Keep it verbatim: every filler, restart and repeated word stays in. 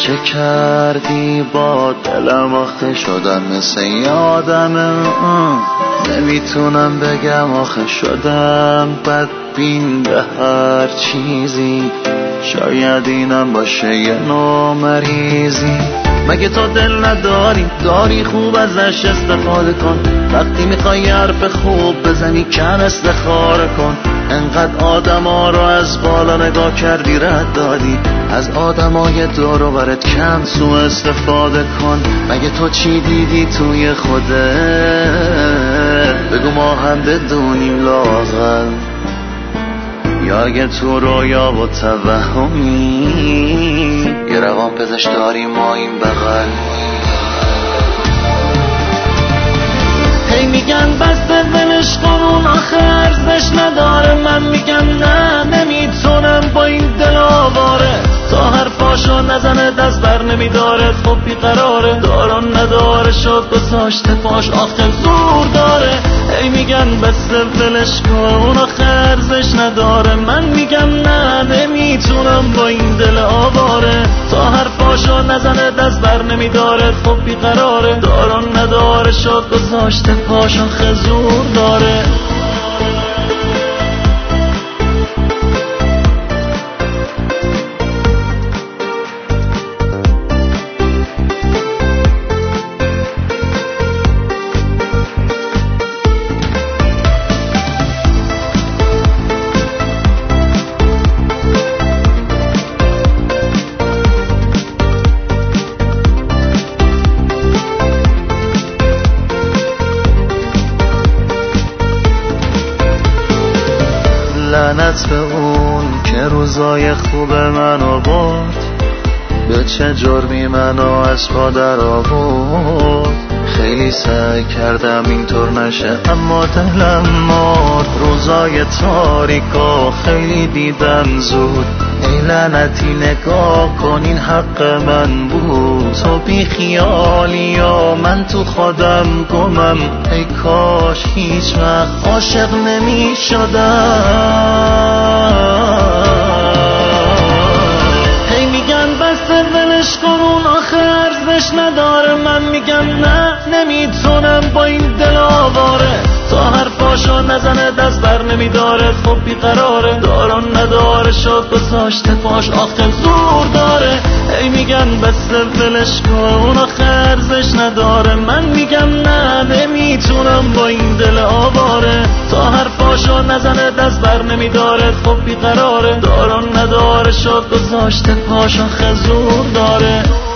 چه کردی با دلم آخه شدم مثل یادمه، نمیتونم بگم آخه شدم بدبین به هر چیزی، شاید اینم باشه یه نوع مریضی. مگه تو دل نداری؟ داری خوب ازش استفاده کن، وقتی میخوای حرف خوب بزنی کم استخاره کن. انقدر آدم ها رو از بالا نگاه کردی رد دادی، از آدم های دور و برت کم سوء استفاده کن. مگه تو چی دیدی توی خودت؟ بگو ما هم بدونیم لااقل، یا اگه تو رویا و توهمی یه روان پزشک داریم ما این بغل. هی میگن بس ولش کن اون آخه ارزش نداره، من میگم نه نمیتونم با این دل آواره، تا حرفاشو نزنه دست بر نمیداره، خب بیقراره داران نداره شد گذاشته پاش آخه زور داره. هی میگن بس ولش کن اون آخه ارزش نداره، من میگم نه نمیتونم با این دل آواره، تا حرفاشو نزنه دست بر نمیداره، خب بیقراره داران نداره شد گذاشته پاش آخه زور داره. لعنت به اون که روزای خوب منو برد، به چه جرمی منو از پا در آورد. خیلی سعی کردم اینطور نشه اما دلم مرد، روزای تاریکو خیلی دیدم زود. ای لعنتی نگاه کن این حق من بود، تو بی خیالی و من تو خودم گمم. ای کاش هیچ وقت عاشق نمی شدم. هی میگن بس ولش کن اون آخه ارزش نداره، من میگم نه نمیتونم با این دل آواره، تا حرفاشو نزنه دست بر نمیداره، خب بیقراره داران نداره شد گذاشته پاش آخه زور داره. ای میگن بس ولش کن اون آخه ارزش نداره، من میگم نه نمیتونم با این دل آواره، تا حرفاشو نزنه دست بر نمیداره، خب بیقراره داران نداره شد گذاشته پاش آخه زور داره.